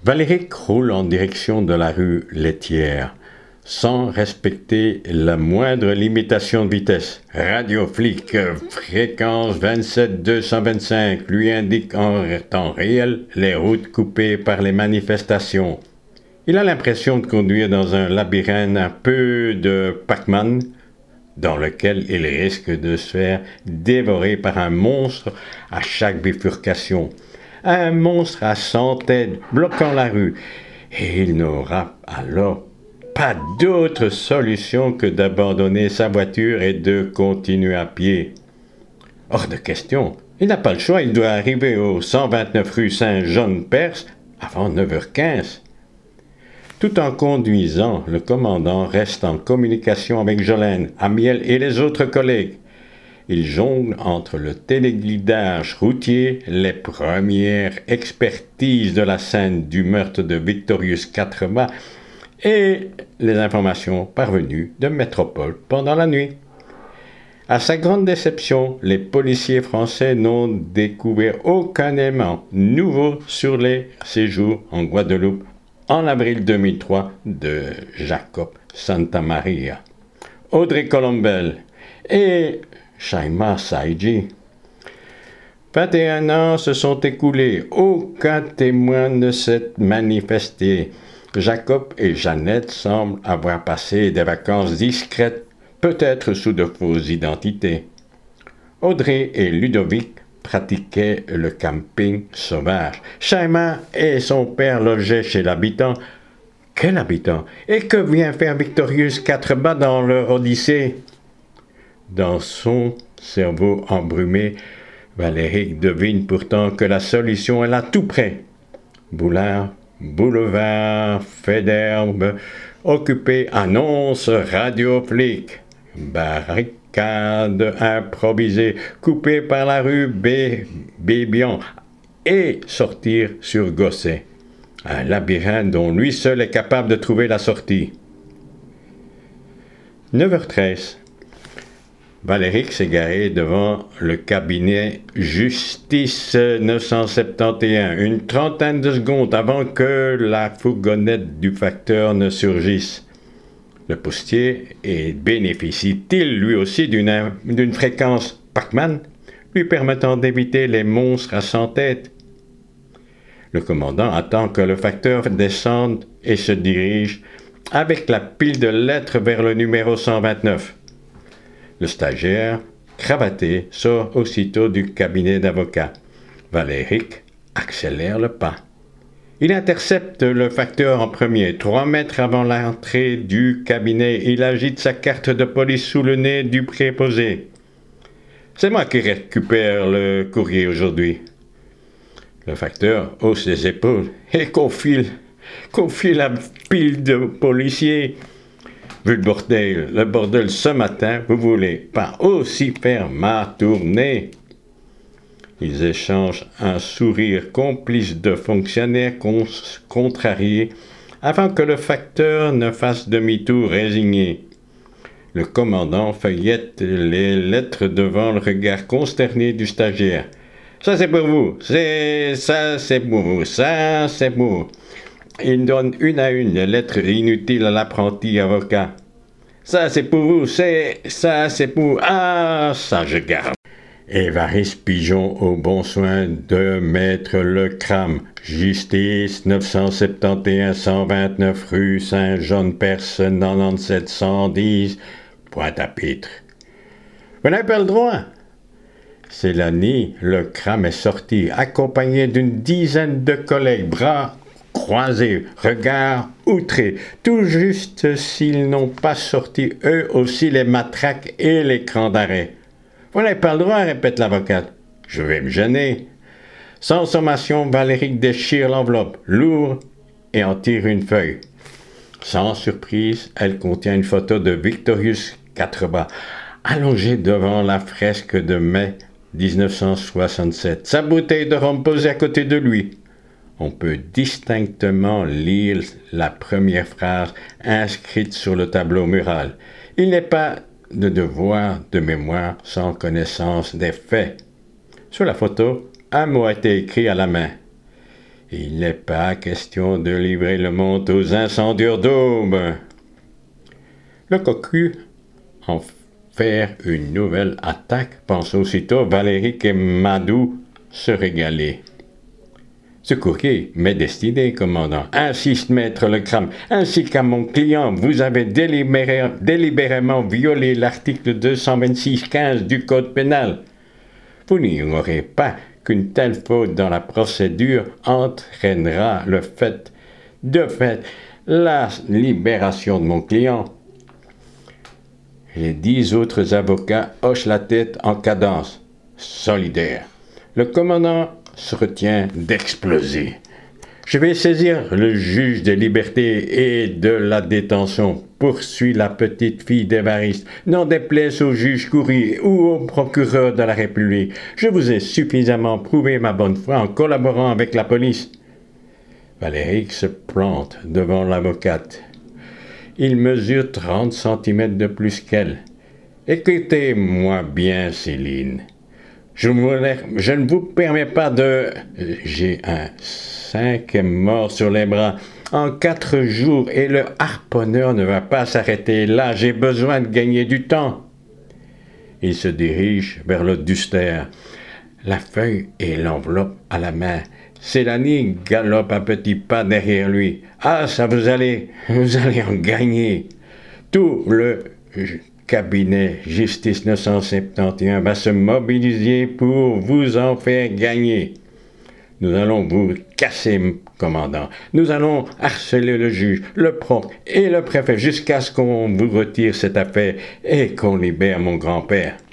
Valéric roule en direction de la rue Laitière, sans respecter la moindre limitation de vitesse. Radio flic, fréquence 27225, lui indique en temps réel les routes coupées par les manifestations. Il a l'impression de conduire dans un labyrinthe un peu de Pac-Man, dans lequel il risque de se faire dévorer par un monstre à chaque bifurcation. Un monstre à 100 têtes bloquant la rue. Et il n'aura alors pas d'autre solution que d'abandonner sa voiture et de continuer à pied. Hors de question. Il n'a pas le choix, il doit arriver au 129 rue Saint-Jean-de-Perse avant 9h15. Tout en conduisant, le commandant reste en communication avec Jolene, Amiel et les autres collègues. Il jongle entre le téléguidage routier, les premières expertises de la scène du meurtre de Victorius Quatre-Bas et les informations parvenues de Métropole pendant la nuit. À sa grande déception, les policiers français n'ont découvert aucun élément nouveau sur les séjours en Guadeloupe en avril 2003 de Jacob Santamaria, Audrey Colombel et Shaima Saïdji. 21 ans se sont écoulés, aucun témoin ne s'est manifesté. Jacob et Jeannette semblent avoir passé des vacances discrètes, peut-être sous de fausses identités. Audrey et Ludovic pratiquaient le camping sauvage. Shaima et son père logeaient chez l'habitant. Quel habitant? Et que vient faire Victorius Quatre-Bas dans leur odyssée? Dans son cerveau embrumé, Valéric devine pourtant que la solution est là tout près. Boulard, boulevard, fait d'herbe, occupé, annonce, radio flic. Barricade improvisée, coupée par la rue Bébian et sortir sur Gosset. Un labyrinthe dont lui seul est capable de trouver la sortie. 9h13. Valéric s'est garé devant le cabinet Justice 971, une trentaine de secondes avant que la fourgonnette du facteur ne surgisse. Le postier bénéficie-t-il lui aussi d'une fréquence Pac-Man, lui permettant d'éviter les monstres à 100 têtes? Le commandant attend que le facteur descende et se dirige avec la pile de lettres vers le numéro 129. Le stagiaire, cravaté, sort aussitôt du cabinet d'avocat. Valéric accélère le pas. Il intercepte le facteur en premier. 3 mètres avant l'entrée du cabinet, il agite sa carte de police sous le nez du préposé. « C'est moi qui récupère le courrier aujourd'hui. » Le facteur hausse les épaules et confie la pile de policiers. Vu le bordel ce matin, vous voulez pas aussi faire ma tournée? Ils échangent un sourire complice de fonctionnaires contrariés avant que le facteur ne fasse demi-tour résigné. Le commandant feuillette les lettres devant le regard consterné du stagiaire. « Ça c'est pour vous, ça c'est pour vous, ça c'est pour vous. » Il donne une à une les lettres inutiles à l'apprenti avocat. « Ça c'est pour vous, ça c'est pour vous, ah ça je garde. » Évariste Pigeon au bon soin de Maître Lecram, Justice 971 129 rue Saint-Jean-de-Perse 97 110, Pointe-à-Pitre. Vous n'avez pas le droit. C'est la nuit, Lecram est sorti, accompagné d'une dizaine de collègues, bras croisés, regards outrés, tout juste s'ils n'ont pas sorti eux aussi les matraques et l'écran d'arrêt. Vous n'avez pas le droit, répète l'avocate. Je vais me gêner. Sans sommation, Valéric déchire l'enveloppe, l'ouvre et en tire une feuille. Sans surprise, elle contient une photo de Victorius Quatre-Bas, allongé devant la fresque de mai 1967. Sa bouteille de rhum posée à côté de lui. On peut distinctement lire la première phrase inscrite sur le tableau mural. Il n'est pas de devoir de mémoire sans connaissance des faits. Sur la photo, un mot a été écrit à la main. Il n'est pas question de livrer le monde aux incendiaires d'aube. Le cocu en faire une nouvelle attaque, pense aussitôt Valéric et Madou se régaler. Ce courrier m'est destiné, commandant. Insiste, maître Lecram, ainsi qu'à mon client, vous avez délibérément violé l'article 226-15 du Code pénal. Vous n'ignorez pas qu'une telle faute dans la procédure entraînera la libération de mon client. Les 10 autres avocats hochent la tête en cadence solidaire. Le commandant se retient d'exploser. Je vais saisir le juge des libertés et de la détention, poursuit la petite fille d'Évariste. N'en déplaise au juge Coury ou au procureur de la République. Je vous ai suffisamment prouvé ma bonne foi en collaborant avec la police. Valéric se plante devant l'avocate. Il mesure 30 centimètres de plus qu'elle. Écoutez-moi bien, Céline. Je ne vous permets pas de... J'ai un 5e mort sur les bras en 4 jours et le harponneur ne va pas s'arrêter là. J'ai besoin de gagner du temps. Il se dirige vers le Duster, la feuille et l'enveloppe à la main. Célanie galope à petits pas derrière lui. Ah, ça vous allez en gagner. Tout le cabinet Justice 971 va se mobiliser pour vous en faire gagner. Nous allons vous casser, commandant. Nous allons harceler le juge, le procureur et le préfet jusqu'à ce qu'on vous retire cette affaire et qu'on libère mon grand-père.